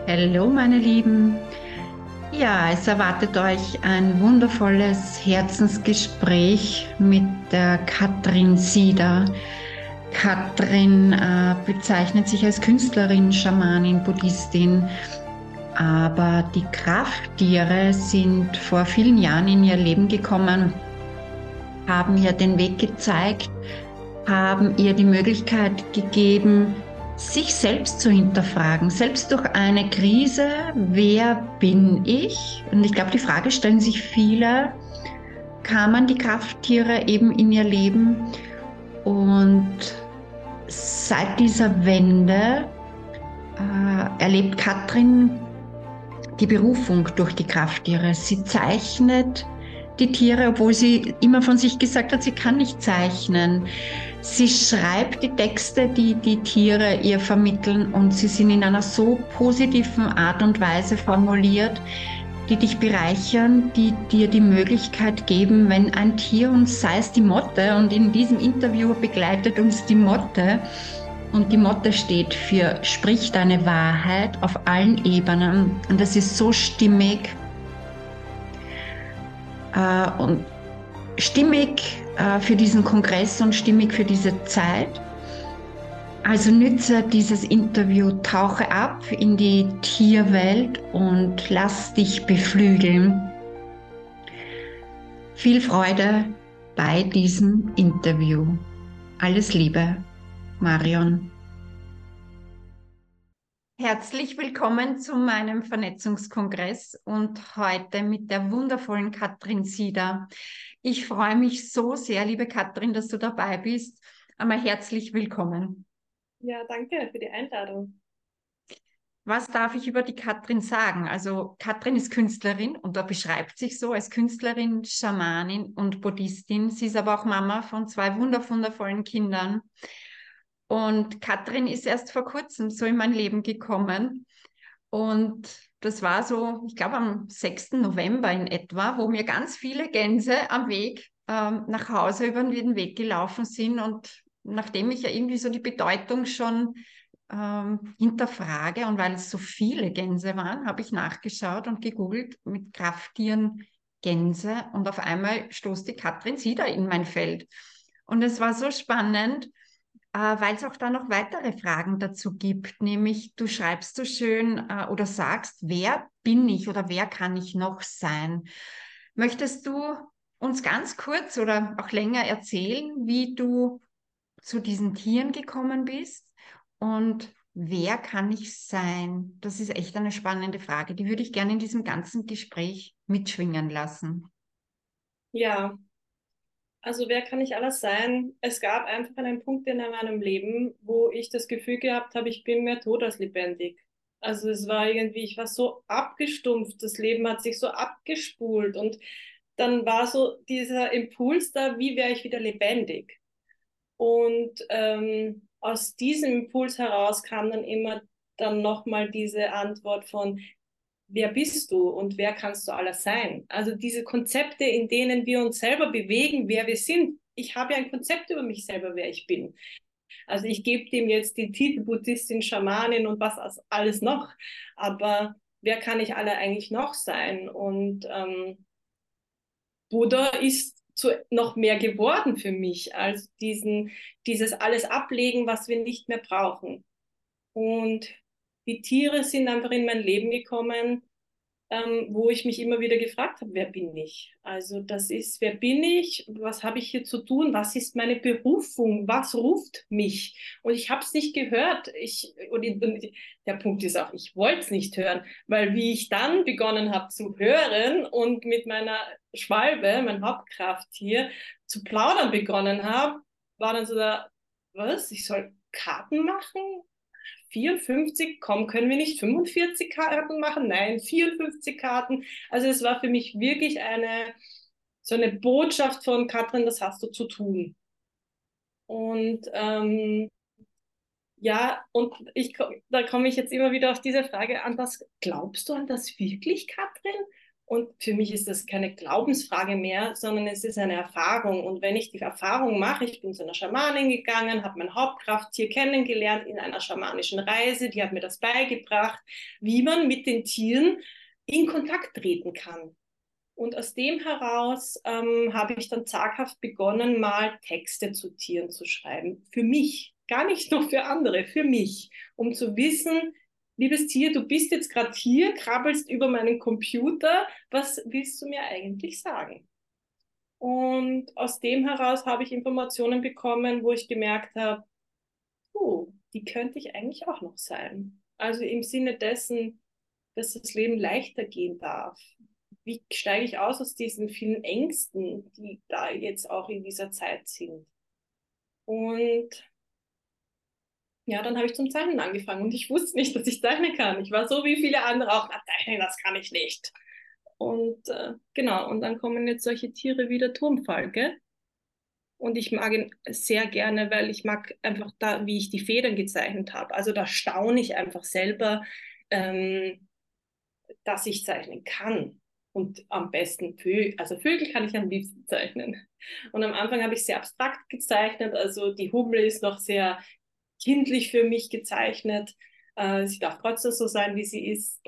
Hallo, meine Lieben. Ja, es erwartet euch ein wundervolles Herzensgespräch mit der Katrin Sieder. Katrin bezeichnet sich als Künstlerin, Schamanin, Buddhistin, aber die Krafttiere sind vor vielen Jahren in ihr Leben gekommen, haben ihr den Weg gezeigt, haben ihr die Möglichkeit gegeben, sich selbst zu hinterfragen, selbst durch eine Krise, wer bin ich? Und ich glaube, die Frage stellen sich viele, kamen die Krafttiere eben in ihr Leben und seit dieser Wende erlebt Katrin die Berufung durch die Krafttiere. Sie zeichnet die Tiere, obwohl sie immer von sich gesagt hat, sie kann nicht zeichnen. Sie schreibt die Texte, die die Tiere ihr vermitteln, und sie sind in einer so positiven Art und Weise formuliert, die dich bereichern, die dir die Möglichkeit geben, wenn ein Tier, und sei es die Motte, und in diesem Interview begleitet uns die Motte, und die Motte steht für sprich deine Wahrheit auf allen Ebenen, und das ist so stimmig und stimmig für diesen Kongress und stimmig für diese Zeit. Also nütze dieses Interview, tauche ab in die Tierwelt und lass dich beflügeln. Viel Freude bei diesem Interview. Alles Liebe, Marion. Herzlich willkommen zu meinem Vernetzungskongress und heute mit der wundervollen Katrin Sieder. Ich freue mich so sehr, liebe Katrin, dass du dabei bist. Einmal herzlich willkommen. Ja, danke für die Einladung. Was darf ich über die Katrin sagen? Also Katrin ist Künstlerin und da beschreibt sich so als Künstlerin, Schamanin und Buddhistin. Sie ist aber auch Mama von zwei wundervollen Kindern. Und Katrin ist erst vor kurzem so in mein Leben gekommen. Und das war so, ich glaube, am 6. November in etwa, wo mir ganz viele Gänse am Weg nach Hause über den Weg gelaufen sind. Und nachdem ich ja irgendwie so die Bedeutung schon hinterfrage, und weil es so viele Gänse waren, habe ich nachgeschaut und gegoogelt mit Krafttieren Gänse, und auf einmal stoßt die Katrin Sieder in mein Feld. Und es war so spannend, weil es auch da noch weitere Fragen dazu gibt, nämlich du schreibst so schön oder sagst, wer bin ich oder wer kann ich noch sein? Möchtest du uns ganz kurz oder auch länger erzählen, wie du zu diesen Tieren gekommen bist und wer kann ich sein? Das ist echt eine spannende Frage. Die würde ich gerne in diesem ganzen Gespräch mitschwingen lassen. Ja, also wer kann ich alles sein? Es gab einfach einen Punkt in meinem Leben, wo ich das Gefühl gehabt habe, ich bin mehr tot als lebendig. Also es war irgendwie, ich war so abgestumpft, das Leben hat sich so abgespult und dann war so dieser Impuls da, wie wäre ich wieder lebendig? Und aus diesem Impuls heraus kam dann immer dann nochmal diese Antwort von, wer bist du und wer kannst du alles sein? Also diese Konzepte, in denen wir uns selber bewegen, wer wir sind. Ich habe ja ein Konzept über mich selber, wer ich bin. Also ich gebe dem jetzt die Titel Buddhistin, Schamanin und was alles noch. Aber wer kann ich alle eigentlich noch sein? Und Buddha ist noch mehr geworden für mich als dieses alles ablegen, was wir nicht mehr brauchen. Und die Tiere sind einfach in mein Leben gekommen, wo ich mich immer wieder gefragt habe, wer bin ich? Also das ist, wer bin ich? Was habe ich hier zu tun? Was ist meine Berufung? Was ruft mich? Und ich habe es nicht gehört. Und der Punkt ist auch, ich wollte es nicht hören, weil wie ich dann begonnen habe zu hören und mit meiner Schwalbe, mein Hauptkrafttier, zu plaudern begonnen habe, war dann so da, was? Ich soll Karten machen? 54, komm, können wir nicht 45 Karten machen? Nein, 54 Karten. Also es war für mich wirklich so eine Botschaft von Katrin, das hast du zu tun. Und ja, und da komme ich jetzt immer wieder auf diese Frage an, was glaubst du an das wirklich, Katrin? Und für mich ist das keine Glaubensfrage mehr, sondern es ist eine Erfahrung. Und wenn ich die Erfahrung mache, ich bin zu einer Schamanin gegangen, habe mein Hauptkrafttier kennengelernt in einer schamanischen Reise, die hat mir das beigebracht, wie man mit den Tieren in Kontakt treten kann. Und aus dem heraus habe ich dann zaghaft begonnen, mal Texte zu Tieren zu schreiben. Für mich, gar nicht nur für andere, für mich, um zu wissen, liebes Tier, du bist jetzt gerade hier, krabbelst über meinen Computer, was willst du mir eigentlich sagen? Und aus dem heraus habe ich Informationen bekommen, wo ich gemerkt habe, oh, die könnte ich eigentlich auch noch sein. Also im Sinne dessen, dass das Leben leichter gehen darf. Wie steige ich aus diesen vielen Ängsten, die da jetzt auch in dieser Zeit sind? Und ja, dann habe ich zum Zeichnen angefangen und ich wusste nicht, dass ich zeichnen kann. Ich war so wie viele andere auch, na, zeichnen, das kann ich nicht. Und genau, und dann kommen jetzt solche Tiere wie der Turmfalke. Und ich mag ihn sehr gerne, weil ich mag einfach da, wie ich die Federn gezeichnet habe. Also da staune ich einfach selber, ähm, dass ich zeichnen kann. Und am besten Vögel, also Vögel kann ich am liebsten zeichnen. Und am Anfang habe ich sehr abstrakt gezeichnet, also die Hummel ist noch sehr kindlich für mich gezeichnet. Sie darf trotzdem so sein, wie sie ist.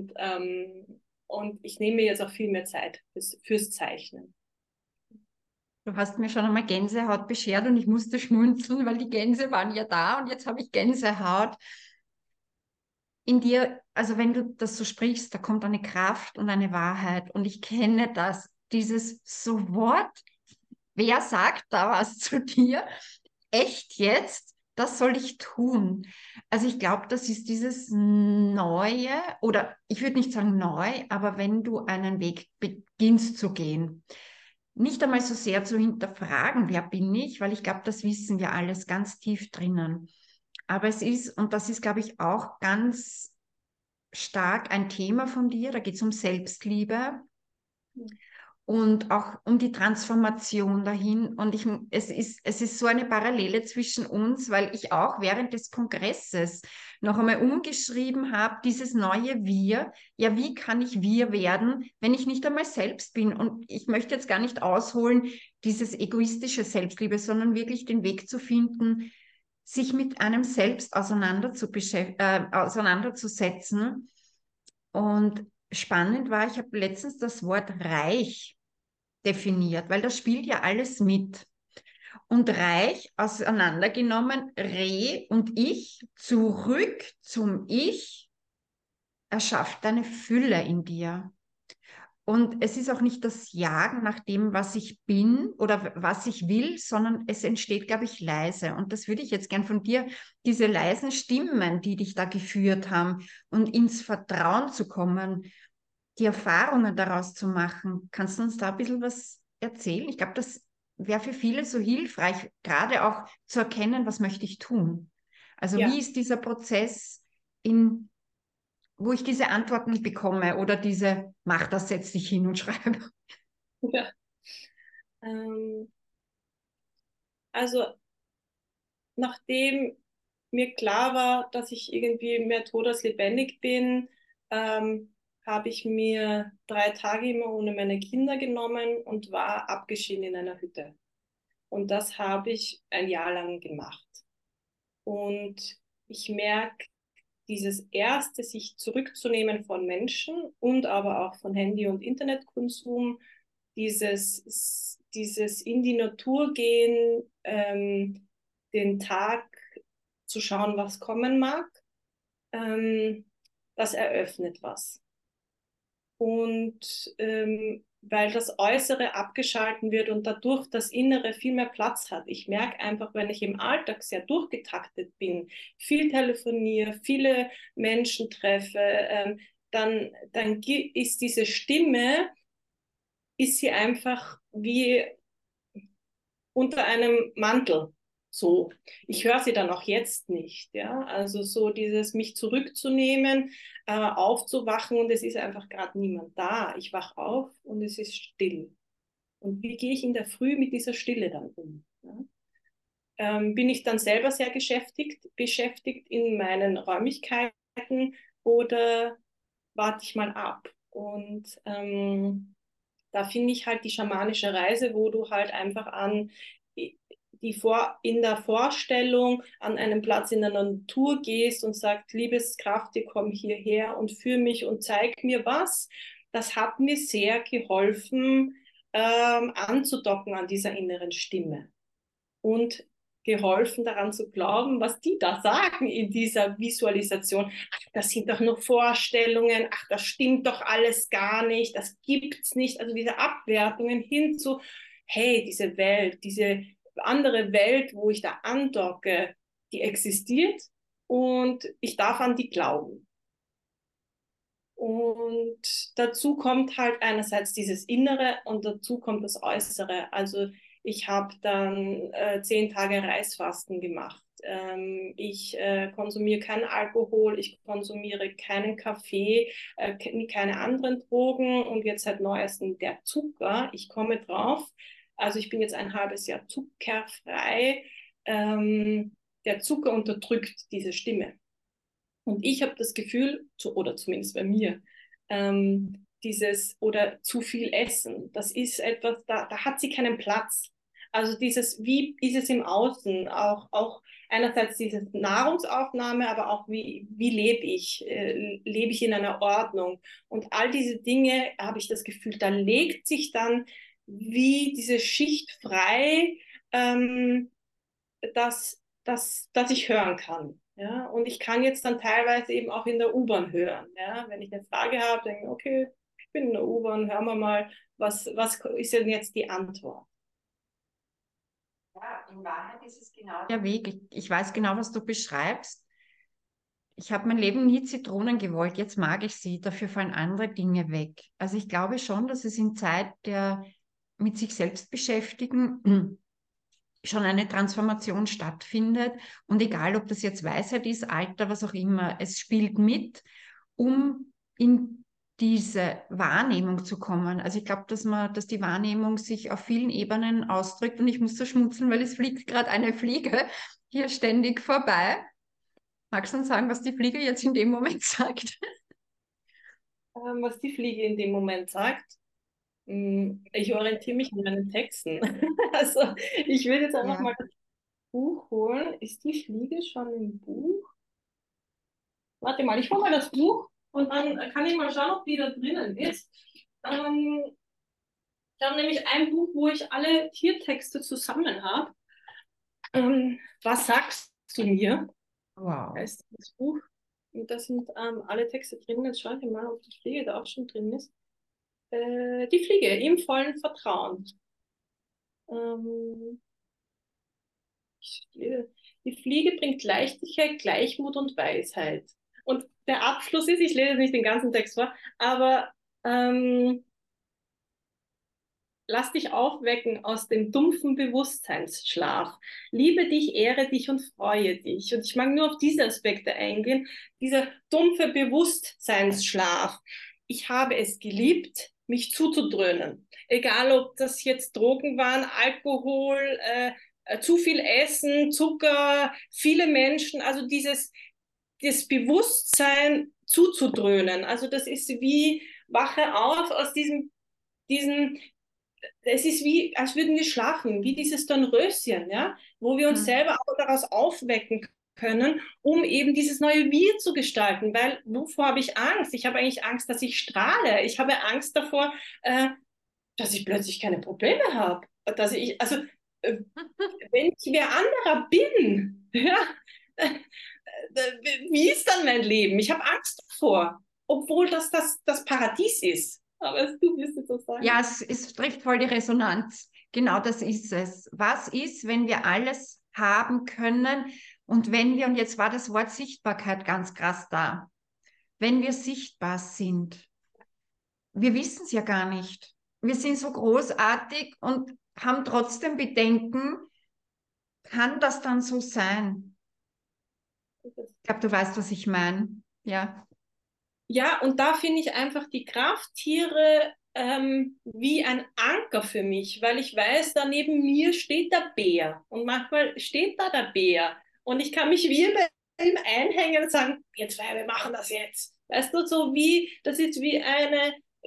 Und ich nehme mir jetzt auch viel mehr Zeit fürs Zeichnen. Du hast mir schon einmal Gänsehaut beschert und ich musste schmunzeln, weil die Gänse waren ja da und jetzt habe ich Gänsehaut. In dir, also wenn du das so sprichst, da kommt eine Kraft und eine Wahrheit und ich kenne das, dieses sofort, wer sagt da was zu dir? Echt jetzt? Das soll ich tun. Also ich glaube, das ist dieses Neue, oder ich würde nicht sagen neu, aber wenn du einen Weg beginnst zu gehen, nicht einmal so sehr zu hinterfragen, wer bin ich, weil ich glaube, das wissen wir alles ganz tief drinnen. Aber es ist, und das ist, glaube ich, auch ganz stark ein Thema von dir, da geht es um Selbstliebe und auch um die Transformation dahin. Und es ist so eine Parallele zwischen uns, weil ich auch während des Kongresses noch einmal umgeschrieben habe, dieses neue Wir. Ja, wie kann ich wir werden, wenn ich nicht einmal selbst bin? Und ich möchte jetzt gar nicht ausholen, dieses egoistische Selbstliebe, sondern wirklich den Weg zu finden, sich mit einem selbst auseinanderzusetzen. Und spannend war, ich habe letztens das Wort reich definiert, weil das spielt ja alles mit. Und reich auseinandergenommen, Re und Ich, zurück zum Ich, erschafft eine Fülle in dir. Und es ist auch nicht das Jagen nach dem, was ich bin oder was ich will, sondern es entsteht, glaube ich, leise. Und das würde ich jetzt gern von dir, diese leisen Stimmen, die dich da geführt haben und ins Vertrauen zu kommen, die Erfahrungen daraus zu machen. Kannst du uns da ein bisschen was erzählen? Ich glaube, das wäre für viele so hilfreich, gerade auch zu erkennen, was möchte ich tun. Also wie Ja, ist dieser Prozess in wo ich diese Antworten bekomme oder diese, mach das, setz dich hin und schreibe. ja. Ähm, also nachdem mir klar war, dass ich irgendwie mehr tot als lebendig bin, habe ich mir 3 Tage immer ohne meine Kinder genommen und war abgeschieden in einer Hütte. Und das habe ich ein Jahr lang gemacht. Und ich merke, dieses erste, sich zurückzunehmen von Menschen und aber auch von Handy- und Internetkonsum, dieses in die Natur gehen, den Tag zu schauen, was kommen mag, ähm, das eröffnet was. Und weil das Äußere abgeschalten wird und dadurch das Innere viel mehr Platz hat. Ich merke einfach, wenn ich im Alltag sehr durchgetaktet bin, viel telefoniere, viele Menschen treffe, dann ist diese Stimme, ist sie einfach wie unter einem Mantel. So, ich höre sie dann auch jetzt nicht, ja. Also so dieses mich zurückzunehmen, aufzuwachen und es ist einfach gerade niemand da. Ich wach auf und es ist still. Und wie gehe ich in der Früh mit dieser Stille dann um? Ja? Bin ich dann selber sehr beschäftigt in meinen Räumlichkeiten oder warte ich mal ab? Und da finde ich halt die schamanische Reise, wo du halt einfach in der Vorstellung an einem Platz in der Natur gehst und sagst, liebes Krafttier, komm hierher und führ mich und zeig mir was. Das hat mir sehr geholfen, anzudocken an dieser inneren Stimme und geholfen daran zu glauben, was die da sagen in dieser Visualisation. Ach, das sind doch nur Vorstellungen, ach, das stimmt doch alles gar nicht, das gibt's nicht. Also diese Abwertungen hin zu, hey, diese Welt, diese andere Welt, wo ich da andocke, die existiert und ich darf an die glauben. Und dazu kommt halt einerseits dieses Innere und dazu kommt das Äußere. Also ich habe dann 10 Tage Reisfasten gemacht. Ich konsumiere keinen Alkohol, ich konsumiere keinen Kaffee, keine anderen Drogen und jetzt seit neuestem der Zucker. Ich komme drauf. Also ich bin jetzt ein halbes Jahr zuckerfrei. Der Zucker unterdrückt diese Stimme. Und ich habe das Gefühl, oder zumindest bei mir, dieses oder zu viel Essen, das ist etwas, da hat sie keinen Platz. Also dieses, wie ist es im Außen, auch einerseits diese Nahrungsaufnahme, aber auch wie lebe ich in einer Ordnung. Und all diese Dinge habe ich das Gefühl, da legt sich dann wie diese Schicht frei, dass ich hören kann. Ja? Und ich kann jetzt dann teilweise eben auch in der U-Bahn hören. Ja? Wenn ich eine Frage habe, denke ich, okay, ich bin in der U-Bahn, hören wir mal, was ist denn jetzt die Antwort? Ja, in Wahrheit ist es genau der Weg. Ich weiß genau, was du beschreibst. Ich habe mein Leben nie Zitronen gewollt, jetzt mag ich sie, dafür fallen andere Dinge weg. Also ich glaube schon, dass es in Zeit der mit sich selbst beschäftigen schon eine Transformation stattfindet. Und egal, ob das jetzt Weisheit ist, Alter, was auch immer, es spielt mit, um in diese Wahrnehmung zu kommen. Also ich glaube, dass die Wahrnehmung sich auf vielen Ebenen ausdrückt und ich muss so schmunzeln, weil es fliegt gerade eine Fliege hier ständig vorbei. Magst du uns sagen, was die Fliege jetzt in dem Moment sagt? Was die Fliege in dem Moment sagt? Ich orientiere mich an meinen Texten. Also ich will jetzt einfach Ja. mal das Buch holen. Ist die Fliege schon im Buch? Warte mal, ich hole mal das Buch und dann kann ich mal schauen, ob die da drinnen ist. Ich habe nämlich ein Buch, wo ich alle Tiertexte zusammen habe. Was sagst du mir? Wow. Heißt das Buch. Und da sind alle Texte drin. Jetzt schaue ich mal, ob die Fliege da auch schon drin ist. Die Fliege im vollen Vertrauen. Ähm, die Fliege bringt Leichtigkeit, Gleichmut und Weisheit. Und der Abschluss ist, ich lese nicht den ganzen Text vor, aber lass dich aufwecken aus dem dumpfen Bewusstseinsschlaf. Liebe dich, ehre dich und freue dich. Und ich mag nur auf diese Aspekte eingehen. Dieser dumpfe Bewusstseinsschlaf. Ich habe es geliebt, mich zuzudröhnen. Egal, ob das jetzt Drogen waren, Alkohol, zu viel Essen, Zucker, viele Menschen, also das Bewusstsein zuzudröhnen. Also das ist wie, wache auf aus diesem es ist wie, als würden wir schlafen, wie dieses Dornröschen, ja, wo wir uns Hm. selber auch daraus aufwecken können, um eben dieses neue Wir zu gestalten. Weil wovor habe ich Angst? Ich habe eigentlich Angst, dass ich strahle. Ich habe Angst davor, dass ich plötzlich keine Probleme habe. Äh, wenn ich wer anderer bin, ja, wie ist dann mein Leben? Ich habe Angst davor, obwohl das Paradies ist. Aber du wirst jetzt so Ja, sagen. es trifft voll die Resonanz. Genau das ist es. Was ist, wenn wir alles haben können und wenn wir, und jetzt war das Wort Sichtbarkeit ganz krass da, wenn wir sichtbar sind, wir wissen es ja gar nicht. Wir sind so großartig und haben trotzdem Bedenken, kann das dann so sein? Ich glaube, du weißt, was ich meine. Ja. Ja, und da finde ich einfach die Krafttiere wie ein Anker für mich, weil ich weiß, da neben mir steht der Bär und manchmal steht da der Bär und ich kann mich wie bei ihm einhängen und sagen, wir zwei, wir machen das jetzt. Weißt du, so wie, das ist wie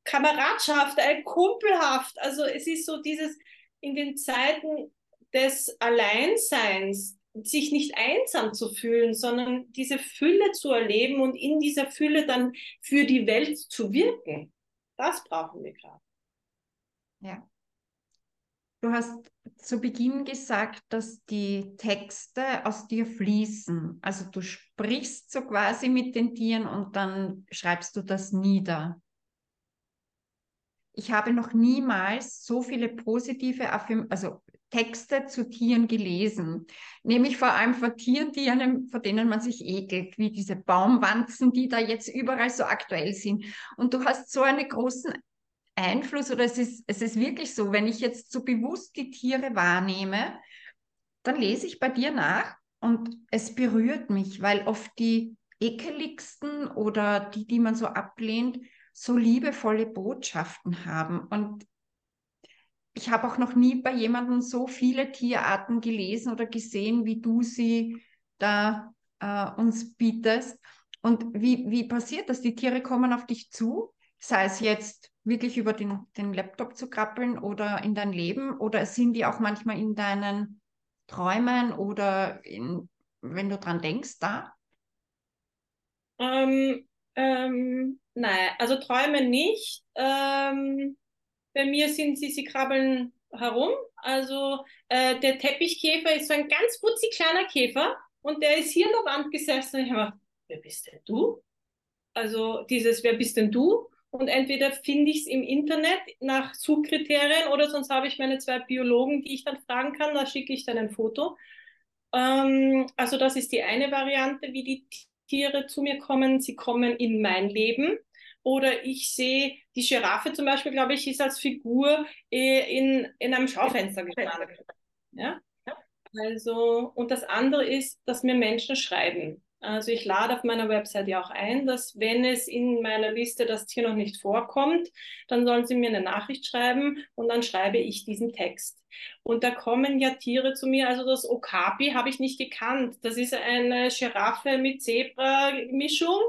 Kameradschaft, kumpelhaft. Also es ist so dieses in den Zeiten des Alleinseins, sich nicht einsam zu fühlen, sondern diese Fülle zu erleben und in dieser Fülle dann für die Welt zu wirken. Das brauchen wir gerade. Ja. Du hast zu Beginn gesagt, dass die Texte aus dir fließen. Also du sprichst so quasi mit den Tieren und dann schreibst du das nieder. Ich habe noch niemals so viele positive also Texte zu Tieren gelesen. Nämlich vor allem vor Tieren, vor denen man sich ekelt, wie diese Baumwanzen, die da jetzt überall so aktuell sind. Und du hast so einen großen Einfluss, oder es ist wirklich so, wenn ich jetzt so bewusst die Tiere wahrnehme, dann lese ich bei dir nach und es berührt mich, weil oft die ekeligsten oder die man so ablehnt, so liebevolle Botschaften haben. Und ich habe auch noch nie bei jemandem so viele Tierarten gelesen oder gesehen, wie du sie da uns bietest. Und wie passiert das? Die Tiere kommen auf dich zu, sei es jetzt wirklich über den Laptop zu krabbeln oder in dein Leben, oder sind die auch manchmal in deinen Träumen oder wenn du dran denkst, da? Nein, also Träume nicht. Bei mir sind sie krabbeln herum. Also der Teppichkäfer ist so ein ganz putzig kleiner Käfer und der ist hier an der Wand gesessen und ich habe gedacht, wer bist denn du? Also dieses, wer bist denn du? Und entweder finde ich es im Internet nach Suchkriterien oder sonst habe ich meine 2 Biologen, die ich dann fragen kann, da schicke ich dann ein Foto. Also das ist die eine Variante, wie die Tiere zu mir kommen. Sie kommen in mein Leben. Oder ich sehe die Giraffe zum Beispiel, glaube ich, ist als Figur in einem Schaufenster gestanden. Ja? Also, und das andere ist, dass mir Menschen schreiben. Also ich lade auf meiner Website ja auch ein, dass wenn es in meiner Liste das Tier noch nicht vorkommt, dann sollen sie mir eine Nachricht schreiben und dann schreibe ich diesen Text. Und da kommen ja Tiere zu mir, also das Okapi habe ich nicht gekannt. Das ist eine Giraffe mit Zebra-Mischung.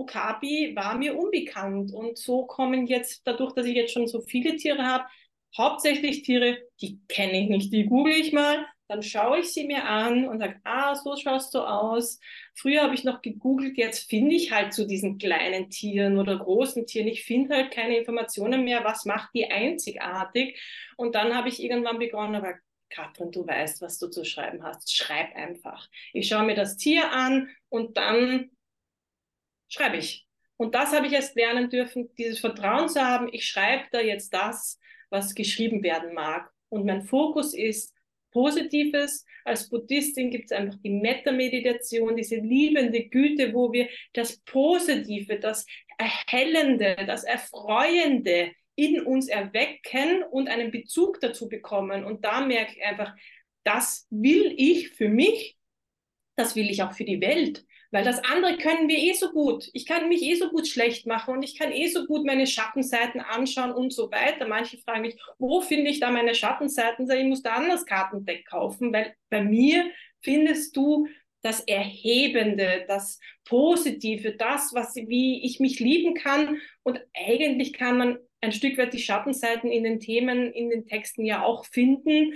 Okapi war mir unbekannt. Und so kommen jetzt, dadurch, dass ich jetzt schon so viele Tiere habe, hauptsächlich Tiere, die kenne ich nicht, die google ich mal, dann schaue ich sie mir an und sage, ah, so schaust du aus. Früher habe ich noch gegoogelt, jetzt finde ich halt zu diesen kleinen Tieren oder großen Tieren, ich finde halt keine Informationen mehr, was macht die einzigartig. Und dann habe ich irgendwann begonnen, aber Katrin, du weißt, was du zu schreiben hast, schreib einfach. Ich schaue mir das Tier an und dann schreibe ich. Und das habe ich erst lernen dürfen, dieses Vertrauen zu haben, ich schreibe da jetzt das, was geschrieben werden mag. Und mein Fokus ist Positives. Als Buddhistin gibt es einfach die Metta-Meditation, diese liebende Güte, wo wir das Positive, das Erhellende, das Erfreuende in uns erwecken und einen Bezug dazu bekommen. Und da merke ich einfach, das will ich für mich, das will ich auch für die Welt. Weil das andere können wir eh so gut. Ich kann mich eh so gut schlecht machen und ich kann eh so gut meine Schattenseiten anschauen und so weiter. Manche fragen mich, wo finde ich da meine Schattenseiten? Ich muss da ein anderes Kartendeck kaufen, weil bei mir findest du das Erhebende, das Positive, das, wie ich mich lieben kann. Und eigentlich kann man ein Stück weit die Schattenseiten in den Themen, in den Texten ja auch finden,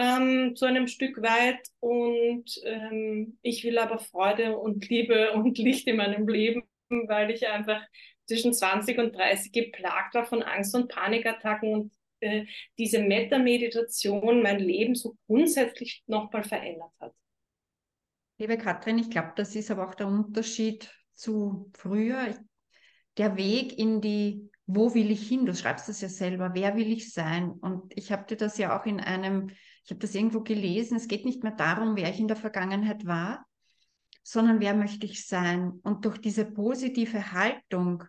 zu einem Stück weit. Und ich will aber Freude und Liebe und Licht in meinem Leben, weil ich einfach zwischen 20 und 30 geplagt war von Angst- und Panikattacken und diese Metta-Meditation mein Leben so grundsätzlich nochmal verändert hat. Liebe Katrin, ich glaube, das ist aber auch der Unterschied zu früher. Der Weg in die, wo will ich hin? Du schreibst das ja selber, wer will ich sein? Und ich habe dir das ja auch ich habe das irgendwo gelesen, es geht nicht mehr darum, wer ich in der Vergangenheit war, sondern wer möchte ich sein? Und durch diese positive Haltung,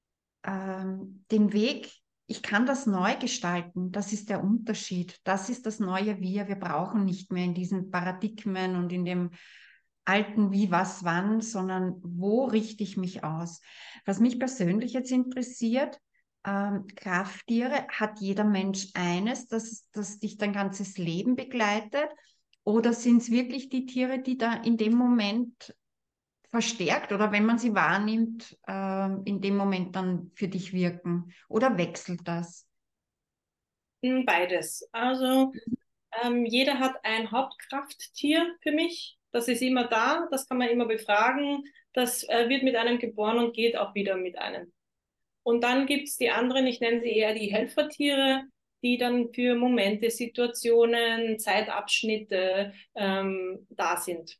den Weg, ich kann das neu gestalten, das ist der Unterschied. Das ist das neue Wir. Wir brauchen nicht mehr in diesen Paradigmen und in dem alten Wie, was, wann, sondern wo richte ich mich aus? Was mich persönlich jetzt interessiert, Krafttiere, hat jeder Mensch eines, das dich dein ganzes Leben begleitet? Oder sind es wirklich die Tiere, die da in dem Moment verstärkt oder wenn man sie wahrnimmt, in dem Moment dann für dich wirken? Oder wechselt das? Beides. Also jeder hat ein Hauptkrafttier für mich. Das ist immer da, das kann man immer befragen. Das wird mit einem geboren und geht auch wieder mit einem. Und dann gibt's die anderen, ich nenne sie eher die Helfertiere, die dann für Momente, Situationen, Zeitabschnitte da sind.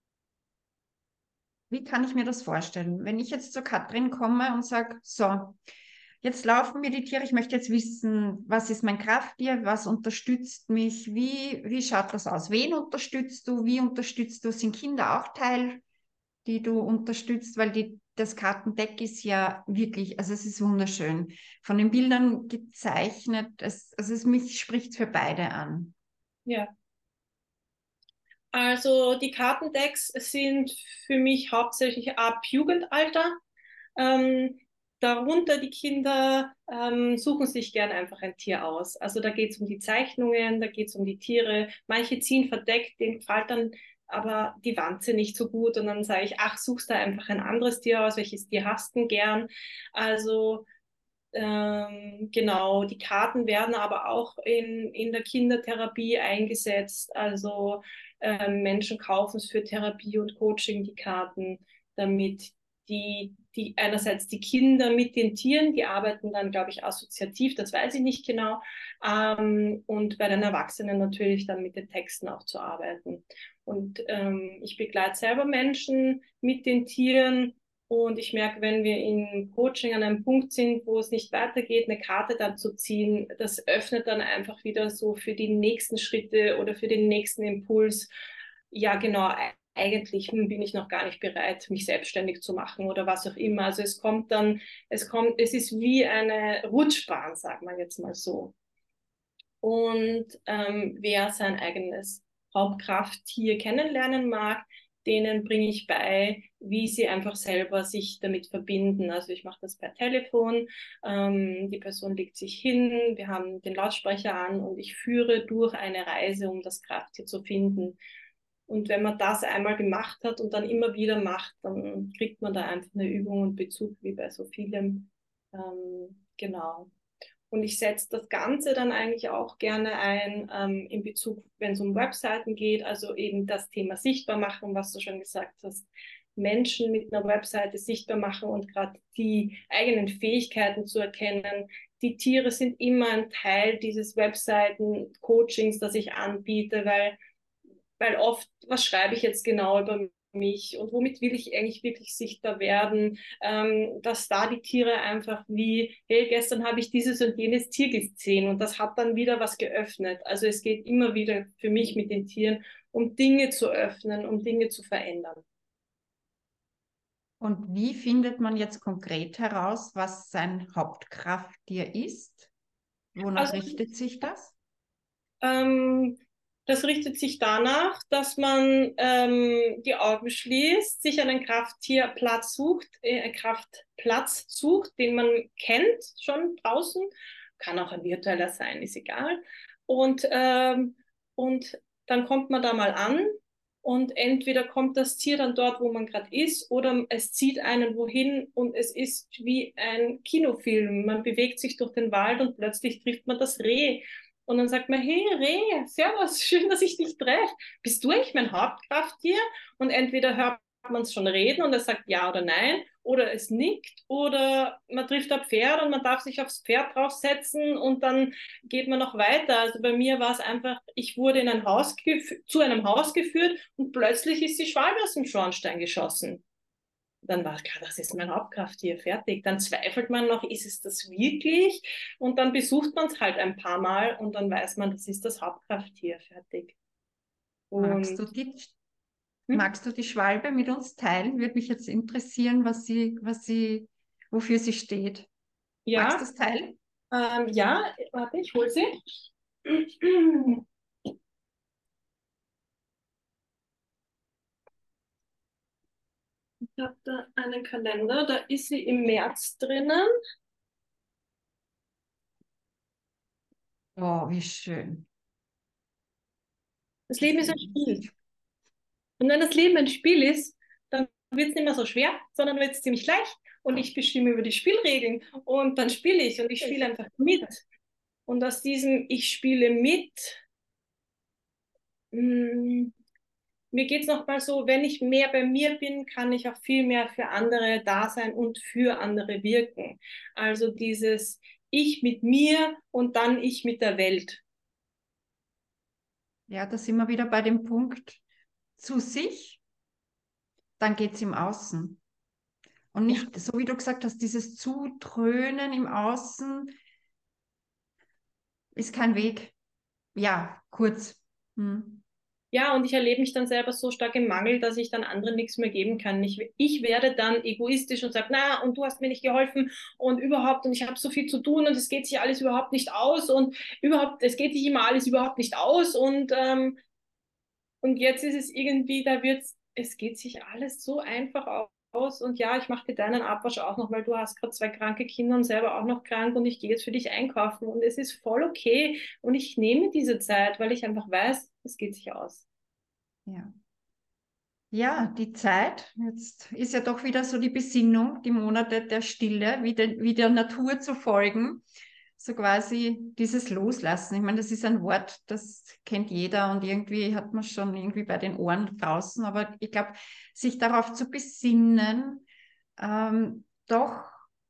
Wie kann ich mir das vorstellen? Wenn ich jetzt zur Katrin komme und sage, so, jetzt laufen mir die Tiere, ich möchte jetzt wissen, was ist mein Krafttier, was unterstützt mich, wie schaut das aus? Wen unterstützt du, wie unterstützt du? Sind Kinder auch Teil, die du unterstützt? Weil das Kartendeck ist ja wirklich, also es ist wunderschön. Von den Bildern gezeichnet, mich spricht für beide an. Ja. Also die Kartendecks sind für mich hauptsächlich ab Jugendalter. Ähm, darunter die Kinder suchen sich gern einfach ein Tier aus. Also da geht es um die Zeichnungen, da geht es um die Tiere. Manche ziehen verdeckt, denen gefällt dann aber die Wanze nicht so gut. Und dann sage ich, ach, suchst da einfach ein anderes Tier aus, welches Tier hast du denn gern? Also genau, die Karten werden aber auch in der Kindertherapie eingesetzt. Also Menschen kaufen es für Therapie und Coaching, die Karten, damit die einerseits die Kinder mit den Tieren, die arbeiten dann, glaube ich, assoziativ, das weiß ich nicht genau, und bei den Erwachsenen natürlich dann mit den Texten auch zu arbeiten. Und ich begleite selber Menschen mit den Tieren und ich merke, wenn wir in Coaching an einem Punkt sind, wo es nicht weitergeht, eine Karte dann zu ziehen, das öffnet dann einfach wieder so für die nächsten Schritte oder für den nächsten Impuls. Ja, genau, eigentlich bin ich noch gar nicht bereit, mich selbstständig zu machen oder was auch immer. Also es ist wie eine Rutschbahn, sagen wir jetzt mal so. Und wer sein eigenes Hauptkrafttier kennenlernen mag, denen bringe ich bei, wie sie einfach selber sich damit verbinden. Also ich mache das per Telefon, die Person legt sich hin, wir haben den Lautsprecher an und ich führe durch eine Reise, um das Krafttier zu finden. Und wenn man das einmal gemacht hat und dann immer wieder macht, dann kriegt man da einfach eine Übung und Bezug, wie bei so vielem. Genau. Und ich setze das Ganze dann eigentlich auch gerne ein in Bezug, wenn es um Webseiten geht, also eben das Thema sichtbar machen, was du schon gesagt hast, Menschen mit einer Webseite sichtbar machen und gerade die eigenen Fähigkeiten zu erkennen. Die Tiere sind immer ein Teil dieses Webseiten-Coachings, das ich anbiete, weil oft, was schreibe ich jetzt genau über mich und womit will ich eigentlich wirklich sichtbar werden, dass da die Tiere einfach wie, hey, gestern habe ich dieses und jenes Tier gesehen und das hat dann wieder was geöffnet. Also es geht immer wieder für mich mit den Tieren, um Dinge zu öffnen, um Dinge zu verändern. Und wie findet man jetzt konkret heraus, was sein Hauptkrafttier ist? Wonach Also richtet sich das? Ähm, das richtet sich danach, dass man die Augen schließt, sich einen Kraftplatz sucht, den man kennt schon draußen. Kann auch ein virtueller sein, ist egal. Und, und dann kommt man da mal an und entweder kommt das Tier dann dort, wo man gerade ist, oder es zieht einen wohin und es ist wie ein Kinofilm. Man bewegt sich durch den Wald und plötzlich trifft man das Reh. Und dann sagt man, hey Reh, servus, schön, dass ich dich treffe. Bist du eigentlich mein Hauptkrafttier? Und entweder hört man es schon reden und er sagt ja oder nein, oder es nickt, oder man trifft ein Pferd und man darf sich aufs Pferd draufsetzen und dann geht man noch weiter. Also bei mir war es einfach, ich wurde in ein zu einem Haus geführt und plötzlich ist die Schwalbe aus dem Schornstein geschossen. Dann war klar, das ist mein Hauptkrafttier, fertig. Dann zweifelt man noch, ist es das wirklich? Und dann besucht man es halt ein paar Mal und dann weiß man, das ist das Hauptkrafttier, fertig. Magst Und du die, hm? magst du die Schwalbe mit uns teilen? Würde mich jetzt interessieren, wofür sie steht. Magst du Ja, es teilen? ja, warte, ich hole sie. Ich habe da einen Kalender, da ist sie im März drinnen. Oh, wie schön. Das Das Leben ist ein Leben ist Spiel. ein Und wenn das Leben ein Spiel ist, dann wird es nicht mehr so schwer, sondern wird es ziemlich leicht und ich bestimme über die Spielregeln und dann spiele ich und ich spiele einfach mit. Und aus diesem Ich spiele mit, mh, mir geht es nochmal so, wenn ich mehr bei mir bin, kann ich auch viel mehr für andere da sein und für andere wirken. Also dieses Ich mit mir und dann ich mit der Welt. Ja, da sind wir wieder bei dem Punkt zu sich, dann geht es im Außen. Und Ja. nicht, so wie du gesagt hast, dieses Zudröhnen im Außen ist kein Weg. Ja, kurz. Hm. Ja, und ich erlebe mich dann selber so stark im Mangel, dass ich dann anderen nichts mehr geben kann. Ich werde dann egoistisch und sage, na, und du hast mir nicht geholfen und überhaupt, und ich habe so viel zu tun und es geht sich alles überhaupt nicht aus und überhaupt, es geht sich immer alles überhaupt nicht aus und jetzt ist es irgendwie, es geht sich alles so einfach aus und ja, ich mache dir deinen Abwasch auch noch, weil du hast gerade 2 kranke Kinder und selber auch noch krank und ich gehe jetzt für dich einkaufen und es ist voll okay und ich nehme diese Zeit, weil ich einfach weiß, es geht sich aus. Ja. Ja, die Zeit, jetzt ist ja doch wieder so die Besinnung, die Monate der Stille, wie der Natur zu folgen. So quasi dieses Loslassen. Ich meine, das ist ein Wort, das kennt jeder und irgendwie hat man schon irgendwie bei den Ohren draußen. Aber ich glaube, sich darauf zu besinnen, doch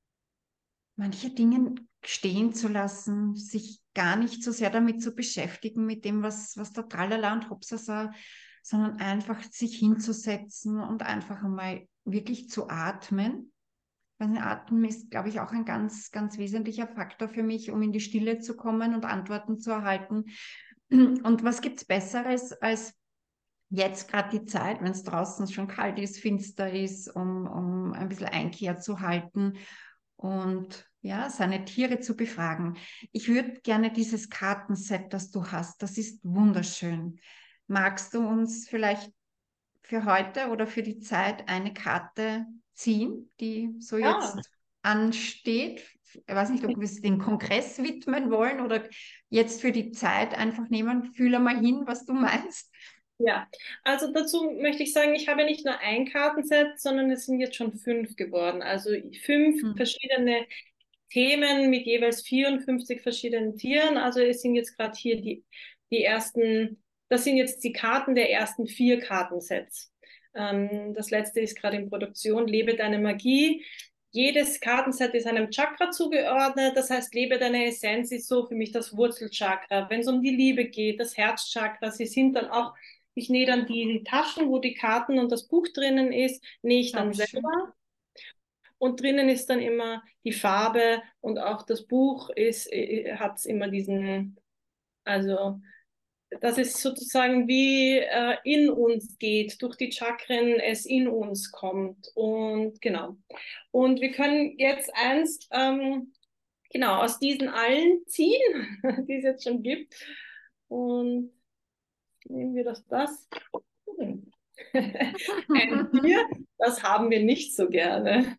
manche Dinge stehen zu lassen, sich gar nicht so sehr damit zu beschäftigen, mit dem, was da Tralala und Hopsasa, sondern einfach sich hinzusetzen und einfach einmal wirklich zu atmen. Weil Atmen ist, glaube ich, auch ein ganz, ganz wesentlicher Faktor für mich, um in die Stille zu kommen und Antworten zu erhalten. Und was gibt es Besseres als jetzt gerade die Zeit, wenn es draußen schon kalt ist, finster ist, um ein bisschen Einkehr zu halten und ja, seine Tiere zu befragen. Ich würde gerne dieses Kartenset, das du hast, das ist wunderschön. Magst du uns vielleicht für heute oder für die Zeit eine Karte ziehen, die so Ja, jetzt ansteht? Ich weiß nicht, ob wir es den Kongress widmen wollen oder jetzt für die Zeit einfach nehmen. Fühle mal hin, was du meinst. ja. Also dazu möchte ich sagen, ich habe nicht nur ein Kartenset, sondern es sind jetzt schon 5 geworden. Also 5 Hm. verschiedene Themen mit jeweils 54 verschiedenen Tieren. Also es sind jetzt gerade hier die ersten, das sind jetzt die Karten der ersten 4 Kartensets. Das letzte ist gerade in Produktion, Lebe deine Magie. Jedes Kartenset ist einem Chakra zugeordnet. Das heißt, lebe deine Essenz ist so für mich das Wurzelchakra. Wenn es um die Liebe geht, das Herzchakra, sie sind dann auch, ich nähe dann die Taschen, wo die Karten und das Buch drinnen ist, nähe ich Schau, dann wie schön. selber. Und drinnen ist dann immer die Farbe und auch das Buch hat immer diesen, also dass es sozusagen wie in uns geht, durch die Chakren es in uns kommt. Und genau. Und wir können jetzt eins genau aus diesen allen ziehen, die es jetzt schon gibt. Und nehmen wir das. Ein Tier, das haben wir nicht so gerne.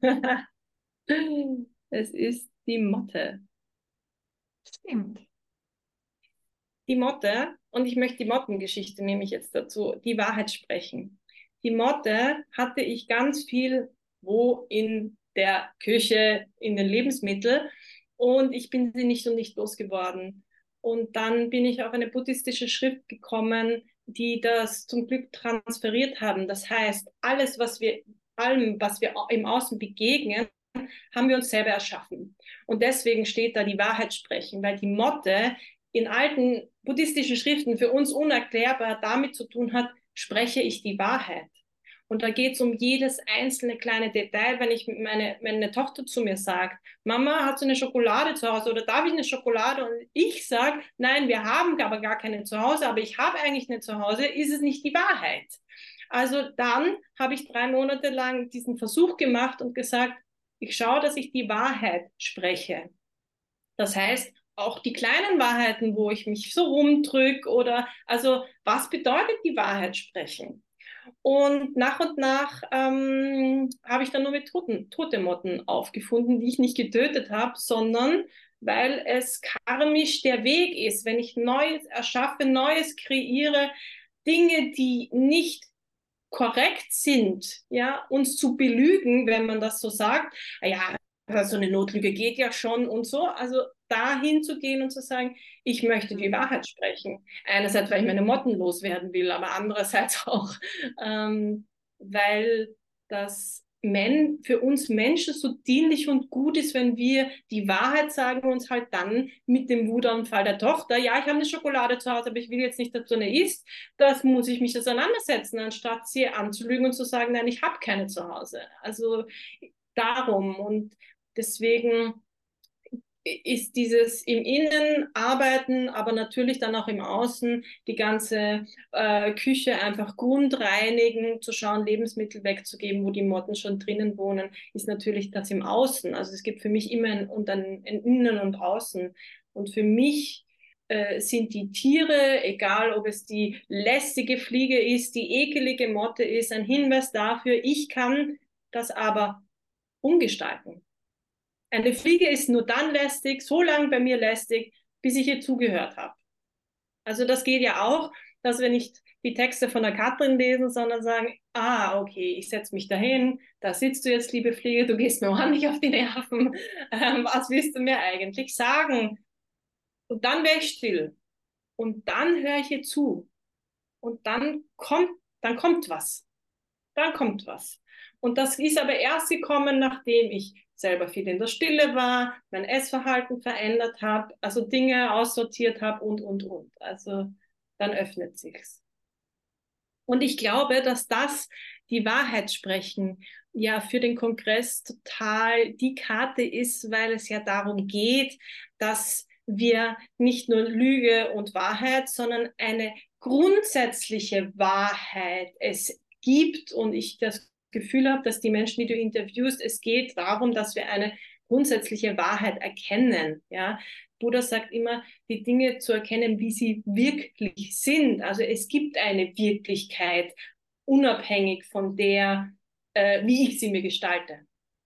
Es ist die Motte. Stimmt. Die Motte, und ich möchte die Mottengeschichte nehme ich jetzt dazu, die Wahrheit sprechen. Die Motte hatte ich ganz viel wo in der Küche, in den Lebensmitteln und ich bin sie nicht und nicht losgeworden. Und dann bin ich auf eine buddhistische Schrift gekommen, die das zum Glück transferiert haben. Das heißt, allem, was wir im Außen begegnen, haben wir uns selber erschaffen. Und deswegen steht da die Wahrheit sprechen, weil die Motte in alten buddhistischen Schriften für uns unerklärbar damit zu tun hat, spreche ich die Wahrheit. Und da geht es um jedes einzelne kleine Detail, wenn meine Tochter zu mir sagt, Mama, hast du eine Schokolade zu Hause oder darf ich eine Schokolade? Und ich sage, nein, wir haben aber gar keine zu Hause, aber ich habe eigentlich eine zu Hause, ist es nicht die Wahrheit. Also dann habe ich 3 Monate lang diesen Versuch gemacht und gesagt, ich schaue, dass ich die Wahrheit spreche. Das heißt, auch die kleinen Wahrheiten, wo ich mich so rumdrück oder, also, was bedeutet die Wahrheit sprechen? Und nach habe ich dann nur mit tote Motten aufgefunden, die ich nicht getötet habe, sondern weil es karmisch der Weg ist, wenn ich Neues erschaffe, Neues kreiere, Dinge, die nicht korrekt sind, ja, uns zu belügen, wenn man das so sagt, ja, so eine Notlüge geht ja schon und so, also dahin zu gehen und zu sagen, ich möchte die Wahrheit sprechen. Einerseits, weil ich meine Motten loswerden will, aber andererseits auch, weil das für uns Menschen so dienlich und gut ist, wenn wir die Wahrheit sagen und uns halt dann mit dem Wutanfall der Tochter, ja, ich habe eine Schokolade zu Hause, aber ich will jetzt nicht, dass du eine isst, das muss ich mich auseinandersetzen, anstatt sie anzulügen und zu sagen, nein, ich habe keine zu Hause. Also darum und deswegen ist dieses im Innen arbeiten, aber natürlich dann auch im Außen die ganze Küche einfach grundreinigen, zu schauen, Lebensmittel wegzugeben, wo die Motten schon drinnen wohnen, ist natürlich das im Außen. Also es gibt für mich immer ein Innen und Außen. Und für mich sind die Tiere, egal ob es die lästige Fliege ist, die ekelige Motte ist, ein Hinweis dafür, ich kann das aber umgestalten. Eine Fliege ist nur dann lästig, so lange bei mir lästig, bis ich ihr zugehört habe. Also das geht ja auch, dass wir nicht die Texte von der Katrin lesen, sondern sagen, ah, okay, ich setze mich dahin, da sitzt du jetzt, liebe Fliege, du gehst mir ordentlich auf die Nerven, was willst du mir eigentlich sagen? Und dann wäre ich still und dann höre ich ihr zu und dann kommt was. Dann kommt was. Und das ist aber erst gekommen, nachdem ich selber viel in der Stille war, mein Essverhalten verändert habe, also Dinge aussortiert habe und. Also dann öffnet sich's. Und ich glaube, dass das die Wahrheit sprechen ja für den Kongress total die Karte ist, weil es ja darum geht, dass wir nicht nur Lüge und Wahrheit, sondern eine grundsätzliche Wahrheit es gibt und ich das Gefühl habe, dass die Menschen, die du interviewst, es geht darum, dass wir eine grundsätzliche Wahrheit erkennen. Ja, Buddha sagt immer, die Dinge zu erkennen, wie sie wirklich sind. Also es gibt eine Wirklichkeit, unabhängig von der, wie ich sie mir gestalte.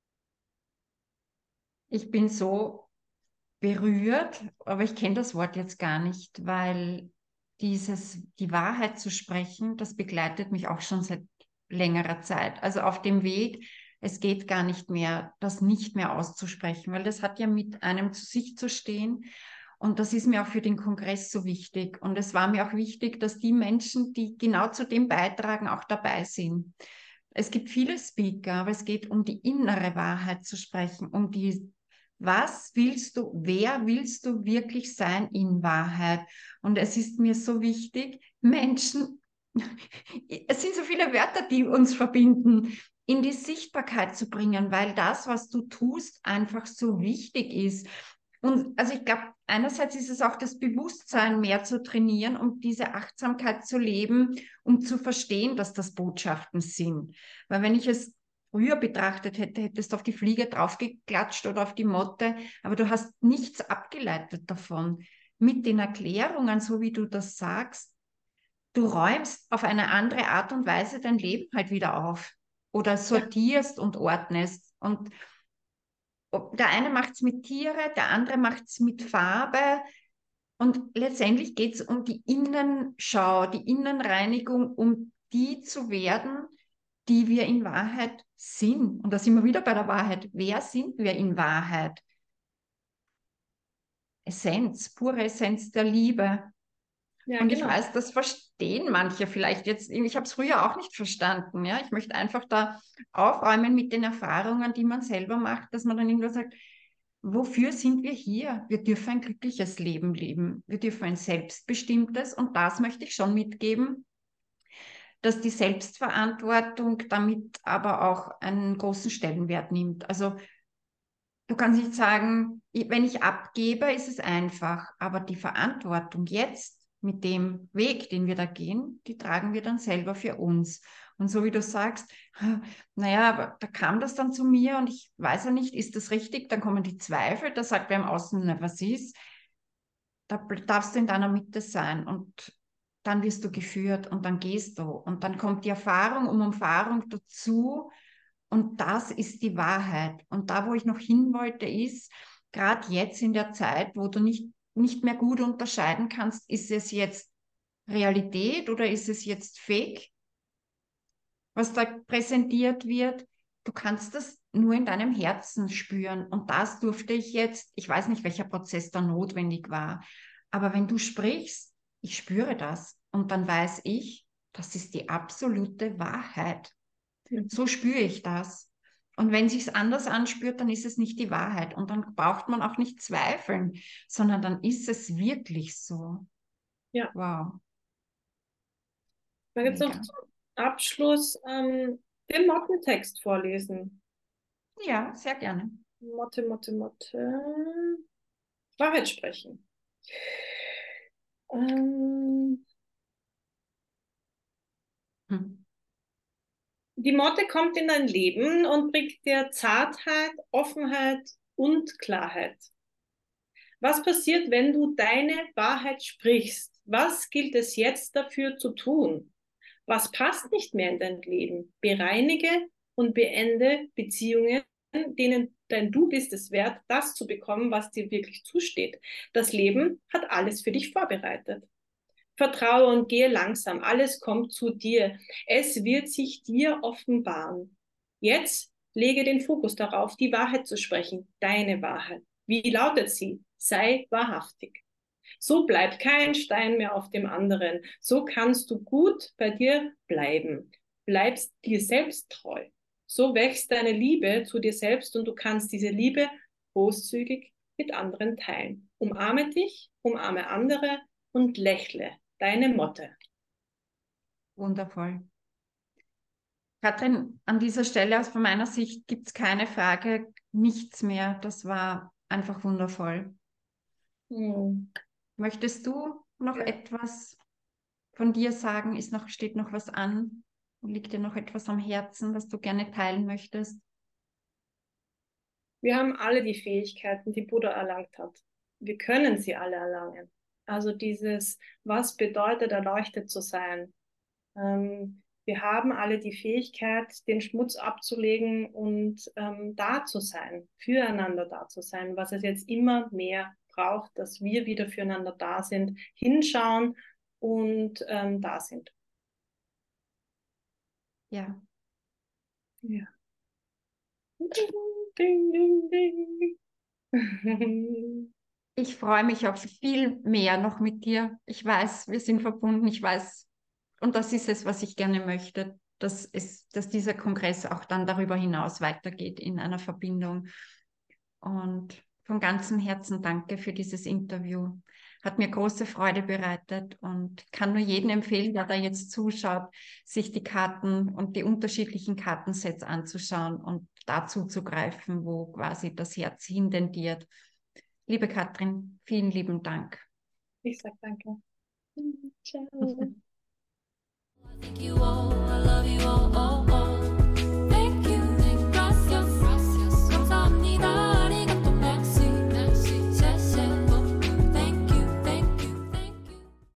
Ich bin so berührt, aber ich kenne das Wort jetzt gar nicht, weil die Wahrheit zu sprechen, das begleitet mich auch schon seit längerer Zeit. Also auf dem Weg, es geht gar nicht mehr, das nicht mehr auszusprechen, weil das hat ja mit einem zu sich zu stehen. Und das ist mir auch für den Kongress so wichtig. Und es war mir auch wichtig, dass die Menschen, die genau zu dem beitragen, auch dabei sind. Es gibt viele Speaker, aber es geht um die innere Wahrheit zu sprechen, um die, was willst du, wer willst du wirklich sein in Wahrheit? Und es ist mir so wichtig, Menschen, es sind so viele Wörter, die uns verbinden, in die Sichtbarkeit zu bringen, weil das, was du tust, einfach so wichtig ist. Und also ich glaube, einerseits ist es auch das Bewusstsein mehr zu trainieren, um diese Achtsamkeit zu leben, um zu verstehen, dass das Botschaften sind. Weil wenn ich es früher betrachtet hätte, hättest du auf die Fliege draufgeklatscht oder auf die Motte, aber du hast nichts abgeleitet davon. Mit den Erklärungen, so wie du das sagst, du räumst auf eine andere Art und Weise dein Leben halt wieder auf oder Ja, sortierst und ordnest. Und der eine macht es mit Tiere, der andere macht es mit Farbe. Und letztendlich geht es um die Innenschau, die Innenreinigung, um die zu werden, die wir in Wahrheit sind. Und da sind wir wieder bei der Wahrheit. Wer sind wir in Wahrheit? Essenz, pure Essenz der Liebe. ja, Und ich genau. weiß, das verstehen manche vielleicht jetzt. Ich habe es früher auch nicht verstanden. Ja? Ich möchte einfach da aufräumen mit den Erfahrungen, die man selber macht, dass man dann irgendwo sagt, wofür sind wir hier? Wir dürfen ein glückliches Leben leben. Wir dürfen ein selbstbestimmtes. Und das möchte ich schon mitgeben, dass die Selbstverantwortung damit aber auch einen großen Stellenwert nimmt. Also du kannst nicht sagen, wenn ich abgebe, ist es einfach, aber die Verantwortung jetzt mit dem Weg, den wir da gehen, die tragen wir dann selber für uns. Und so wie du sagst, naja, aber da kam das dann zu mir und ich weiß ja nicht, ist das richtig? Dann kommen die Zweifel, da sagt wer im Außen, na, was ist? Da darfst du in deiner Mitte sein und dann wirst du geführt und dann gehst du und dann kommt die Erfahrung um Erfahrung dazu und das ist die Wahrheit. Und da, wo ich noch hin wollte, ist, gerade jetzt in der Zeit, wo du nicht mehr gut unterscheiden kannst, ist es jetzt Realität oder ist es jetzt Fake? was da präsentiert wird. Du kannst das nur in deinem Herzen spüren. Und das durfte ich jetzt, ich weiß nicht, welcher Prozess da notwendig war, aber wenn du sprichst, ich spüre das. Und dann weiß ich, das ist die absolute Wahrheit. So spüre ich das. Und wenn sich's anders anspürt, dann ist es nicht die Wahrheit. Und dann braucht man auch nicht zweifeln, sondern dann ist es wirklich so. Ja. Wow. Ich mag jetzt noch Mega. zum Abschluss den Mottentext vorlesen. Ja, sehr gerne. Motte. Wahrheit sprechen. Ähm, Hm. Die Motte kommt in dein Leben und bringt dir Zartheit, Offenheit und Klarheit. Was passiert, wenn du deine Wahrheit sprichst? Was gilt es jetzt dafür zu tun? Was passt nicht mehr in dein Leben? Bereinige und beende Beziehungen, denen dein Du bist es wert, das zu bekommen, was dir wirklich zusteht. Das Leben hat alles für dich vorbereitet. Vertraue und gehe langsam. Alles kommt zu dir. Es wird sich dir offenbaren. Jetzt lege den Fokus darauf, die Wahrheit zu sprechen. Deine Wahrheit. Wie lautet sie? Sei wahrhaftig. So bleibt kein Stein mehr auf dem anderen. So kannst du gut bei dir bleiben. Bleibst dir selbst treu. So wächst deine Liebe zu dir selbst und du kannst diese Liebe großzügig mit anderen teilen. Umarme dich, umarme andere und lächle. Deine Motte. Wundervoll. Katrin, an dieser Stelle aus von meiner Sicht gibt es keine Frage, nichts mehr. Das war einfach wundervoll. Hm. Möchtest du noch etwas von dir sagen? Steht noch was an? Liegt dir noch etwas am Herzen, was du gerne teilen möchtest? Wir haben alle die Fähigkeiten, die Buddha erlangt hat. Wir können sie alle erlangen. Also dieses, was bedeutet, erleuchtet zu sein? Wir haben alle die Fähigkeit, den Schmutz abzulegen und da zu sein, füreinander da zu sein, was es jetzt immer mehr braucht, dass wir wieder füreinander da sind, hinschauen und da sind. Ja. Ja. Ding, ding, ding. Ich freue mich auf viel mehr noch mit dir. Ich weiß, wir sind verbunden. Ich weiß, und das ist es, was ich gerne möchte, dass dieser Kongress auch dann darüber hinaus weitergeht in einer Verbindung. Und von ganzem Herzen danke für dieses Interview. Hat mir große Freude bereitet und kann nur jedem empfehlen, der da jetzt zuschaut, sich die Karten und die unterschiedlichen Kartensets anzuschauen und dazu zu greifen, wo quasi das Herz hintendiert. Liebe Katrin, vielen lieben Dank. Ich sag danke. Ciao. I think you all, I love you all.